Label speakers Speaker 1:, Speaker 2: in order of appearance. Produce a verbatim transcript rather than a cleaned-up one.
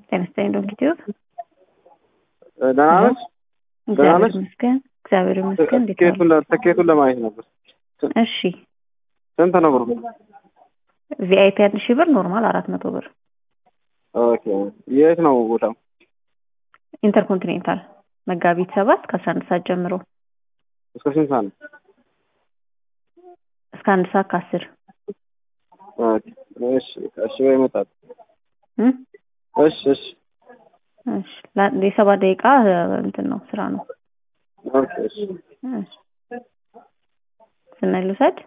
Speaker 1: ተነስተኝ ዶክተር
Speaker 2: ዳናስ ዳናስ
Speaker 1: መስከን እግዚአብሔር ይመስገን
Speaker 2: ትኬቱን ትኬቱን ለማየት ነበር።
Speaker 1: እሺ
Speaker 2: ስንት ነው ብሩ?
Speaker 1: ቪአይፒ አንድ ሺህ ብር፣ ኖርማል አራት መቶ ብር።
Speaker 2: ኦኬ የት ነው ቦታው?
Speaker 1: ኢንተርኮንቲኔንታል መጋቢት ሰባት ከአስራ አንድ ሰዓት ጀምሮ
Speaker 2: እስከ ስንት ሰዓት ነው?
Speaker 1: እስከ አንድ ሰዓት ከአስር
Speaker 2: ኦኬ እሺ እሺ ወይ መጣት
Speaker 1: እም
Speaker 2: እሺ እሺ
Speaker 1: እሺ ለሰባ ደቂቃ እንትን ነው ስራ ነው።
Speaker 2: ኦኬ እሺ
Speaker 1: እሺ ስናይ ልውሰድ